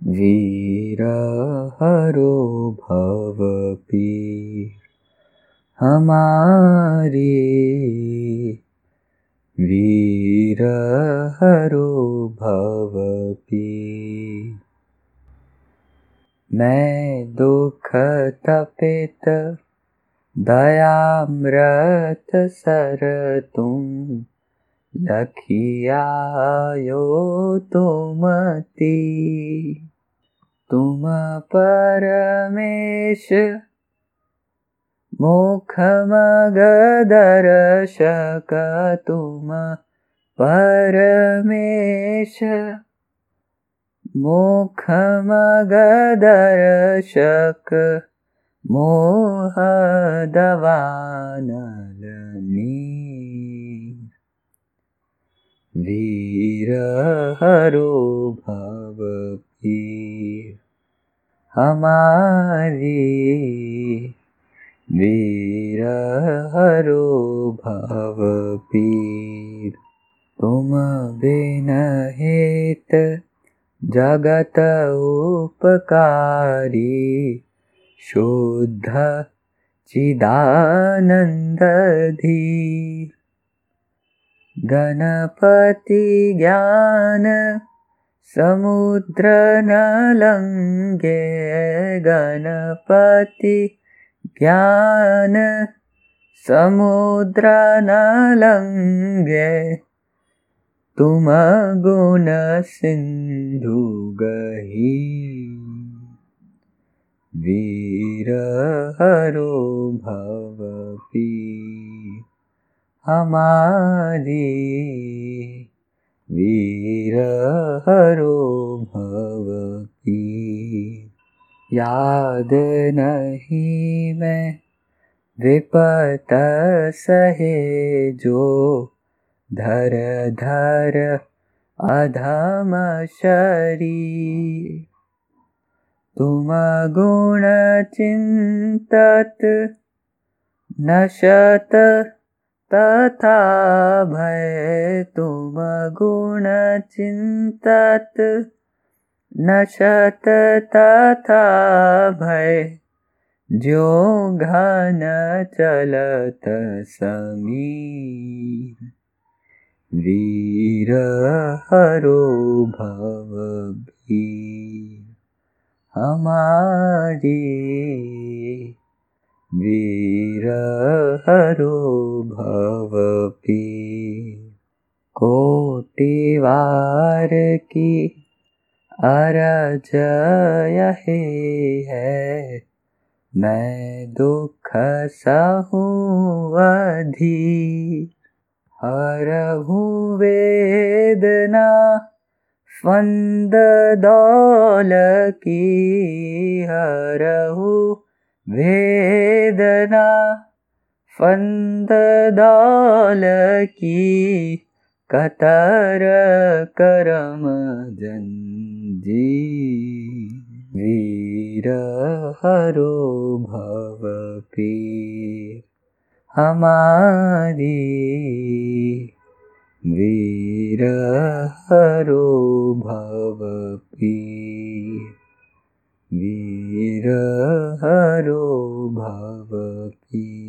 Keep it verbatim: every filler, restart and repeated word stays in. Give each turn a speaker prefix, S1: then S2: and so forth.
S1: वीर हरो भव पीर हमारे। वीर हरो भव पीर। मैं दुख तपित दयामृत सर तुम लखियायो तुम तीर। तुम परमेश मुख मग दर्शक। तुम परमेश मुख मग दर्शक। मोह दवानल नीर। वीर हरो भव पीर हमारे। वीर हरो भव पीर। तुम बिन हेत जगत उपकारी। शुद्ध चिदानंद धीर। गणपति ज्ञान समुद्र न लंघे। गणपति ज्ञान समुद्र न लंघे। तुम गुण सिंधु गहीर। वीर हरो भव पीर हमारे। वीर हरो भव पीर। याद नहीं मैं विपत सहे जो। धर धर अधम शरीर। तुम गुण चिंतत नशत तथा भय। तुम गुण चिंतत नशत तथा भय। ज्यो घन चलत समीर। वीर हरो भव पीर हमारे। वीर हरो भव पीर। कोटि वार की अरज यही है। मैं दुख सहूँ अधीर। हरहु वेदना फंद दौल की। हरहु वेदना फंद दौल की। कतर करम जंजीर। वीर हरो भव पीर हमारे। वीर हरो भव पीर। वीर हरो भव पीर।